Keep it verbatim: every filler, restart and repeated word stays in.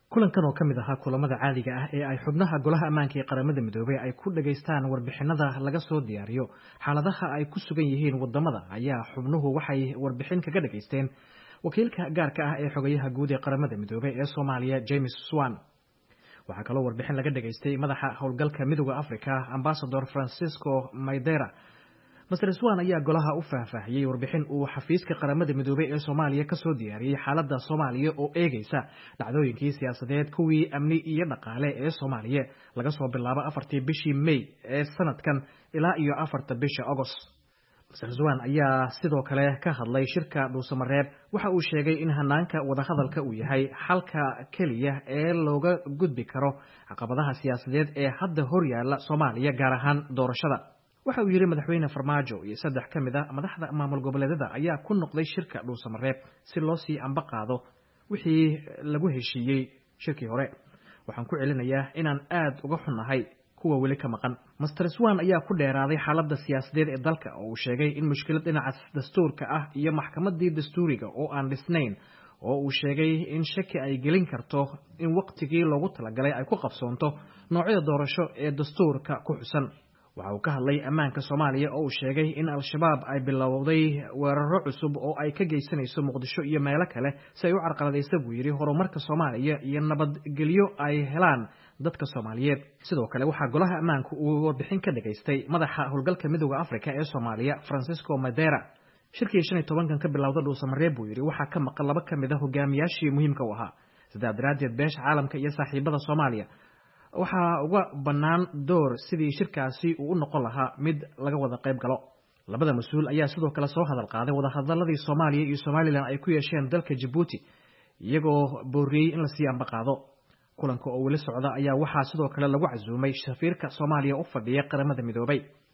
kulankan oo ka mid ahaa kulamada caadiga ah ee ay xubnaha golaha ammaanka ee qaramada midoobay ay ku dhageystaan warbixinada laga soo diyaariyo xaaladaha ay ku sugan yihiin wadamada ayaa xubnuhu waxay warbixin kaga dhageysteen wakiilka gaarka ah ee xogayaha guud ee qaramada midoobay ee Soomaaliya James Swan. waxaa kaloo warbixin laga dhageystay madaxa howlgalka midowga Afrika Ambassador Francisco Maidera. Mister Swan ayaa golaha u faahfaahiyay warbixin uu xafiiska qaramada midoobay ee Soomaaliya ka soo diyaariyay xaaladda Soomaaliya oo eegaysa dhacdooyinkii siyaasadeed kuwii amni iyo dhaqaale ee Soomaaliya laga soo bilaabo afartii bishii May ee sanadkan ilaa iyo afarta bisha August. Mister Swan ayaa sidoo kale ka hadlay shirka Dhuusamareeb. waxa uu sheegay in hanaanka wadahadalka uu yahay xalka kaliya ee looga gudbi karo caqabadaha siyaasadeed ee hadda hor yaala Soomaaliya gaar ahaan doorashada. waxa uu yiri madaxweyne Farmaajo iyo saddex ka mid ah madaxda maamul goboleedyada ayaa ku noqday shirka Dhuusamareeb si loo sii amba qaado wixii lagu heshiiyey shirkii hore. waxaan ku celinayaa inaan aad uga xunnahay kuwa weli ka maqan. Mister Swan ayaa ku dheeraaday xaaladda siyaasadeed ee dalka oo uu sheegay in mushkilad dhinaca dastuurka ah iyo maxkamaddii dastuuriga oo aan dhisnayn oo uu sheegay in shaki ay gelin karto in waqtigii loogu talagalay ay ku qabsoonto noocyada doorasho ee dastuurka ku xusan. waxa uu ka hadlay ammaanka Soomaaliya oo uu sheegay in Al-Shabaab ay bilowday weeraro cusub oo ay ka geysanayso Muqdisho iyo meelo kale si ay u carqaladayso buu yiri horumarka Soomaaliya iyo nabadgelyo ay helaan dadka Soomaaliyeed. sidoo kale waxa golaha ammaanku uu warbixin ka dhageystay madaxa howlgalka midowga Afrika ee Soomaaliya Francisco Maidera. shirkii shan iyo tobankan ka bilowda Dhuusamareeb buu yiri waxa ka maqan laba kamid ah hogaamiyaashii muhiimka u ahaa sidaa daraadeed beesha caalamka iyo saaxiibada Soomaaliya waxaa uga bannaan door sidii shirkaasi uu u noqon lahaa mid laga wada qayb galo. labada mas-uul ayaa sidoo kale soo hadal qaaday wadahadaladii Soomaaliya iyo Somaliland ay ku yeesheen dalka Djibouti iyagoo booriyey in la sii amba qaado. kulanka oo weli socda ayaa waxaa sidoo kale lagu casuumay safiirka Soomaaliya u fadhiya qaramada midoobay.